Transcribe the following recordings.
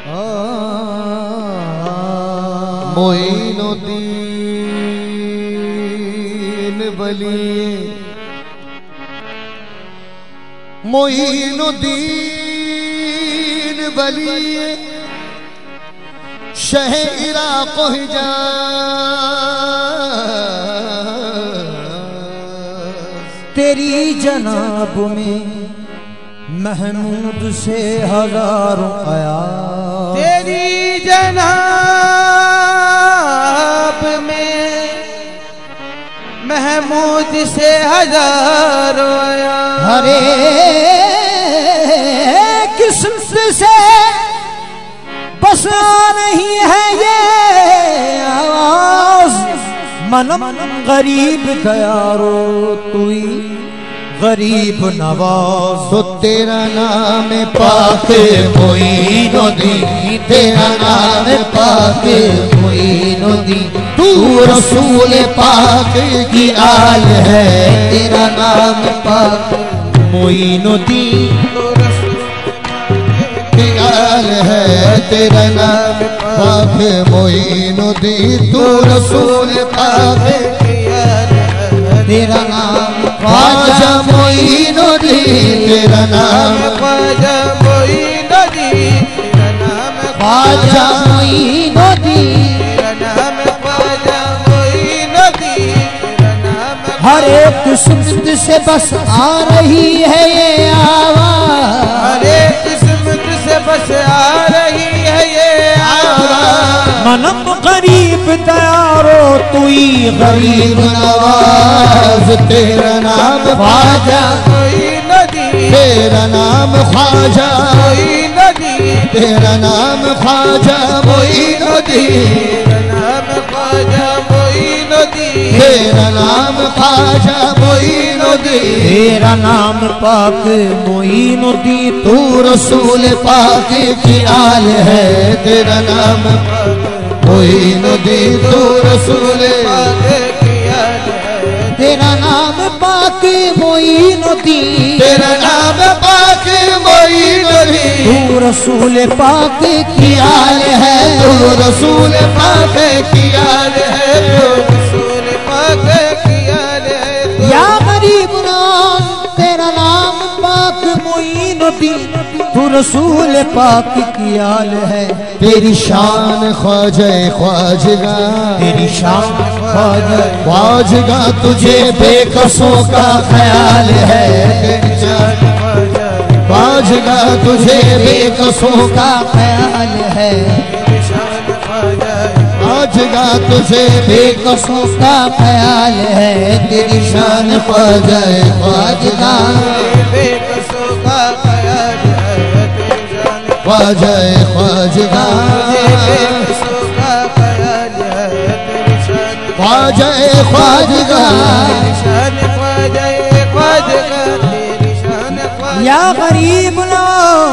मोइनुद्दीन वली मोइनुद्दीन वली शह इराक़ हिजाज़ तेरी जनाब में महमूद से हजारों आया, तेरी जनाब में महमूद से हजारों आया। हरे किस्मत से बसा नहीं है ये आवाज, मनम गरीब दयारो तुई गरीब नवाज। तो तेरा नाम पाक मोइनुद्दीन, तेरा नाम पाक मोइनुद्दीन, तू रसूल पाक की आल है। तेरा नाम पाक मोइनुद्दीन की आल है। तेरा नाम पाक मोइनुद्दीन, तू रसूल पाक की आल है। तेरा नाम ख्वाजा मोइनुद्दीन, तेरा नाम ख्वाजा मोइनुद्दीन, तेरा नाम ख्वाजा मोइनुद्दीन, तेरा नाम ख्वाजा मोइनुद्दीन, तेरा नाम। हर एक किस्मत से बस आ रही है ये आवाज, हर एक किस्मत से बस आ रही है ये आवाज। मनम गरीब दयारो तुई गरीब नवाज। तेरा नाम ख्वाजा मोइनुद्दीन, तेरा नाम ख्वाजा मोइनुद्दीन, तेरा नाम ख्वाजा मोइनुद्दीन, तेरा नाम ख्वाजा मोइनुद्दीन, तेरा नाम ख्वाजा मोइनुद्दीन, तेरा नाम पाक मोइनुद्दीन, तू रसूल पाक की आल है। तेरा नाम मोइनुद्दीन, तू रसूल पाक की आल है। तेरा नाम पाक मोइनुद्दीन, तेरा नाम पाक मोइनुद्दीन, तू रसूल पाक की आल है। तू रसूल पाक की आल है। रसूल पाक की आल है। या गरीब नाम तेरा नाम पाक मोइनुद्दीन, तू रसूल पाक की आल है। तेरी शान ख्वाजा ख्वाजगा, तेरी शान ख्वाजा ख्वाजगा, तुझे बेकसों का ख्याल है। ख्वाजगा, तुझे बेकसों का ख्याल है। ख्वाजगा, तुझे बेकसों का ख्याल है। तेरी शान ख्वाजा ख्वाजगा, बेकसों का ख्याल है। तेरी शान ख्वाजा ख्वाजगा, बेकसों का ख्याल है। तेरी शान ख्वाजा ख्वाजगा, शान ख्वाजा ख्वाजगा, तेरी शान ख्वाजा। या गरीब ना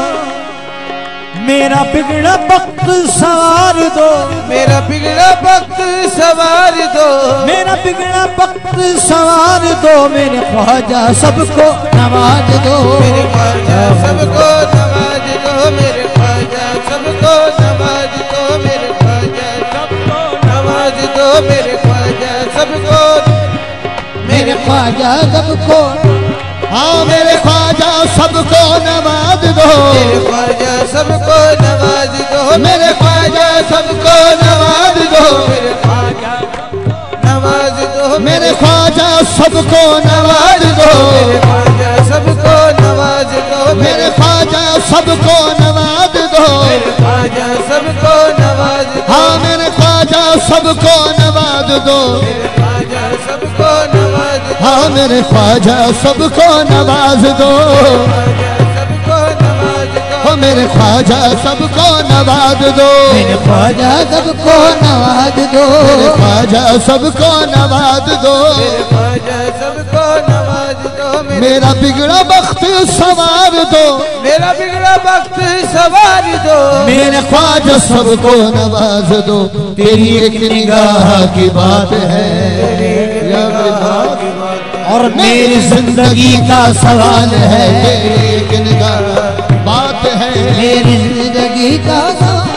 मेरा बिगड़ा वक्त सवार दो, मेरा बिगड़ा वक्त सवार दो, मेरा बिगड़ा वक्त सवार दो। मेरे ख्वाजा सबको नवाज दो, मेरे ख्वाजा सबको नवाज दो, मेरे ख्वाजा सबको नवाज दो, मेरे ख्वाजा सबको नवाज दो, मेरे ख्वाजा सबको, मेरे ख्वाजा सबको। हाँ मेरे ख्वाजा सबको नवाज दो, मेरे ख्वाजा सबको नवाज दो, मेरे ख्वाजा सबको नवाज दो, मेरे ख्वाजा नवाज दो, मेरे ख्वाजा सबको नवाज दो, मेरे ख्वाजा सबको नवाज दो, मेरे ख्वाजा सबको नवाज दो। मेरे ख्वाजा सबको नवाज दो, हाँ मेरे ख्वाजा सबको नवाज दो, मेरे ख्वाजा सबको नवाज दो, हाँ मेरे ख्वाजा सबको नवाज दो, सबको नवाज दो, हो मेरे ख्वाजा सबको नवाज दो, मेरे ख्वाजा सबको नवाज दो, मेरे ख्वाजा सबको नवाज दो। मेरे ख्वाजा सबको नवाज दो, मेरा बिगड़ा वक्त सवार दो, मेरा बिगड़ा वक्त सवार दो, मेरे ख्वाजा सबको नवाज दो। तेरी एक निगाह की बात है और मेरी जिंदगी का सवाल है। तेरी एक निगाह बात है, मेरी जिंदगी का सवाल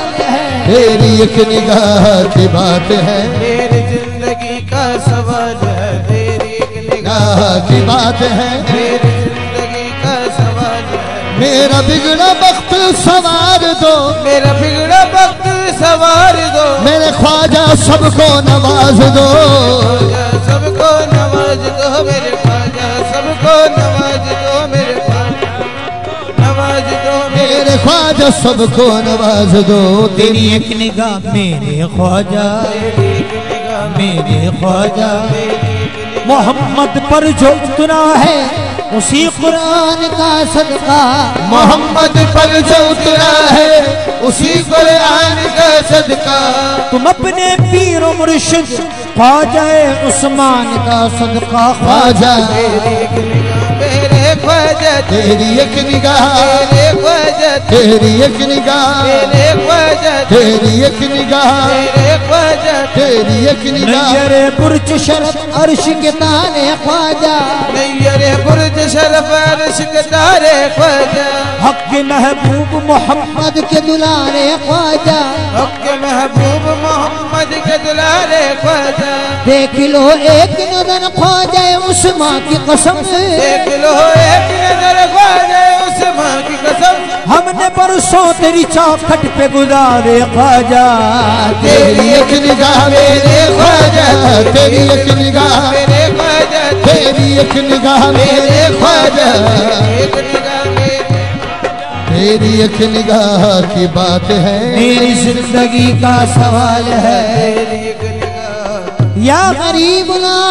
तेरी एक निगाह की बात है, मेरी जिंदगी का सवाल है, तेरी एक निगाह की बात है, मेरी जिंदगी का सवाल है। मेरा बिगड़ा वक्त सवार दो, मेरा बिगड़ा वक्त सवार दो, मेरे ख्वाजा सबको नवाज दो, ख्वाजा सबको नवाज दो, मेरे ख्वाजा सबको नवाज दो, मेरे ख्वाजा नवाज दो, मेरे ख्वाजा सबको नवाज दो। तेरी एक निगाह मेरे ख्वाजा, मेरे ख्वाजा मोहम्मद पर जो उतरा है उसी कुरान का सदका, मोहम्मद पर जो उतरा है उसी कुरान का सदका, तुम अपने पीर मुर्शिद ख्वाजा उस्मान का सदका। ख्वाजा मेरे ख्वाजा तेरी एक निगाह, मेरे ख्वाजा तेरी एक निगाह, मेरे ख्वाजा तेरी एक निगाह, मेरे ख्वाजा तेरी एक निगाह, नैयरे बुर्ज शरफ अर्श के तारे ख्वाजा, नैयरे बुर्ज शरफ अर्श के तारे ख्वाजा, हक के महबूब मोहम्मद के दुलारे ख्वाजा, हक के महबूब मोहम्मद के दुलारे ख्वाजा, देख लो एक नजर ख्वाजा उस्मान की कसम, देख लो एक नजर ख्वाजा उस्मान की कसम, हमने परसों तेरी चौखट पे गुजारे ख्वाजा, तेरी एक निगाह मेरे ख्वाजा, तेरी एक निगाह, मेरे ख्वाजा तेरी एक निगाह मेरे ख्वाजा, एक निगाह मेरे, तेरी एक निगाह की बात है, मेरी जिंदगी का सवाल है। तेरी एक निगाह या गरीब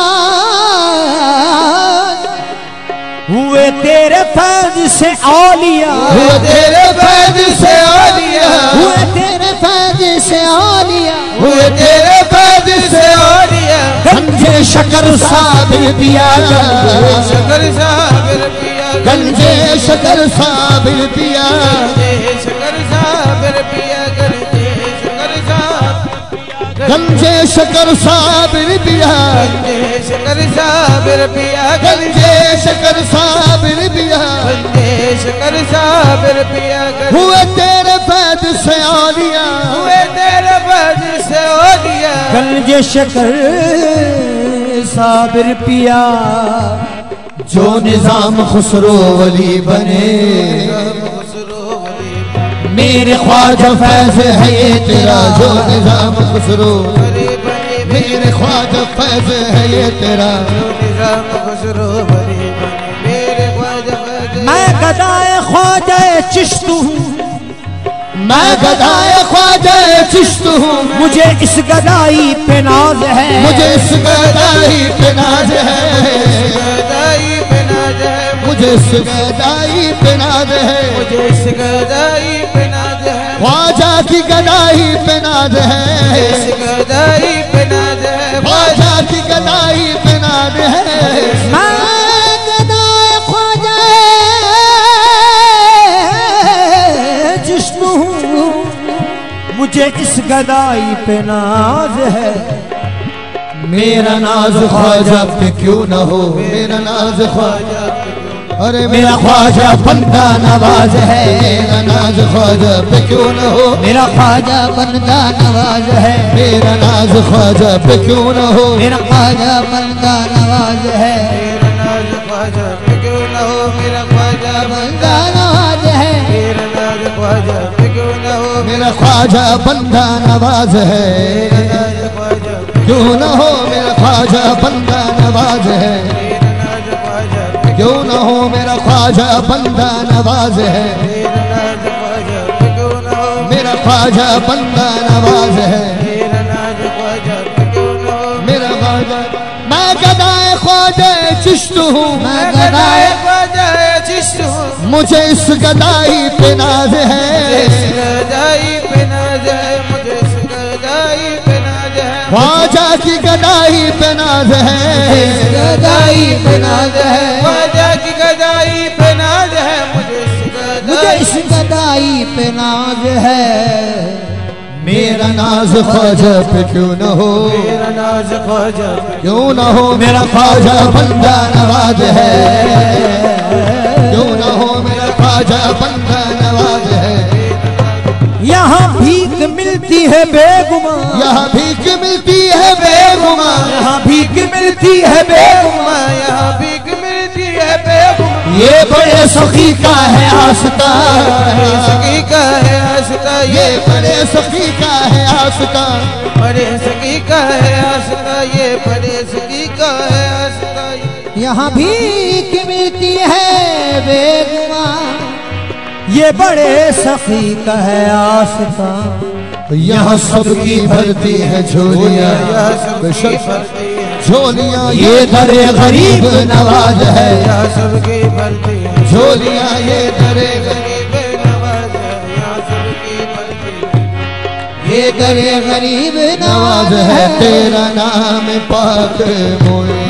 हुए तेरे फैज से औलिया, हुए तेरे फैज से औलिया, हुए तेरे फैज से औलिया, हुए तेरे फैज से औलिया, गंजे शकर साबिर पिया, शकर साबिर पिया, गंजे शकर साबिर पिया, शकर साबिर पिया, गंजे शकर साबिर पिया, शकर साबिर पिया, गंजे शकर साबिर पिया, शकर साबिर पिया, हुए तेरे फैज से औलिया, हुए तेरे फैज से औलिया, गंजे शकर साबिर पिया, जो निजाम खुसरो वली बने, मेरे ख्वाजा फैज है ये तेरा, जो निजाम खुसरो, मेरे ख्वाजा फैज है ये तेरा, निजाम खुसरो बरी बने, मेरे ख्वाजा फैज, मैं गदाए ख्वाजा चिश्त हूँ, मैं गदाए ख्वाजा चिश्त हूँ, मुझे इस गदाई पे नाज है, मुझे इस गदाई पे नाज है, गदाई पे नाज है, मुझे इस गदाई पे नाज है, मुझे इस गदाई पे नाज है, ख्वाजा की गदाई पे नाज है, इस गदाई पे नाज है, ख्वाजा की गदाई पे नाज है, मैं गदाए ख्वाजा जिस्म हूँ, मुझे इस गदाई पे नाज है, मेरा नाज ख्वाजा पे क्यों न हो, मेरा नाज ख्वाजा, अरे मेरा ख्वाजा बंदा नवाज है, मेरा नाज ख्वाजा पे क्यों न हो, मेरा ख्वाजा बंदा नवाज है, मेरा नाज ख्वाजा पे क्यों न हो, मेरा ख्वाजा बंदा नवाज है, मेरा नाज ख्वाजा पे क्यों न हो, मेरा ख्वाजा बंदा नवाज है, मेरा नाज ख्वाजा पे क्यों न हो, मेरा ख्वाजा बंदा नवाज है, मेरा नाज ख्वाजा क्यों न हो, मेरा ख्वाजा बंदा नवाज है, मेरा नाज ख्वाजा क्यों न हो, मेरा ख्वाजा बंदा नवाज है, मेरा नाज ख्वाजा पे क्यों न हो, मेरा ख्वाजा बंदा नवाज है, मेरा नाज ख्वाजा पे क्यों न हो, मेरा ख्वाजा, मैं गदाए ख्वाजा चिश्त हूँ, मैं गदाए ख्वाजा चिश्त हूँ, मुझे इस गदाई पे नाज है, इस गदाई पे नाज है, मुझे इस गदाई पे नाज है, ख्वाजा की गदाई पे नाज है, गदाई पे नाज है, ख्वाजा की गदाई पे नाज है, मुझे इस गदाई पे नाज है, मेरा नाज ख्वाजा पे क्यों न हो, मेरा नाज ख्वाजा क्यों न हो, मेरा ख्वाजा बंदा नवाज है, क्यों न हो, मेरा ख्वाजा बंदा नवाज है, यहाँ भीख मिलती है बेगुमा, यहाँ भीख मिलती है बेगुमा, यहाँ भीख मिलती है बेगुमा, यहाँ भीख मिलती है बेगुमा। ये बड़े सखी का है आस्था, बड़े सखी का है आस्था, ये बड़े सखी का है आस्था, बड़े सखी का है आस्था, ये बड़े सखी का है आस्था। यहाँ भीख मिलती है बेगुमा, ये बड़े सखी का है आस्था। यहाँ सबकी भरती है झोलियाँ, यहाँ सबकी भरती है झोलियाँ ये दरे गरीब नवाज है, यहाँ सबकी भरती है झोलियाँ ये दरे गरीब नवाज है, यहाँ सबकी भरती है ये दरे गरीब नवाज है। तेरा नाम पाक मोए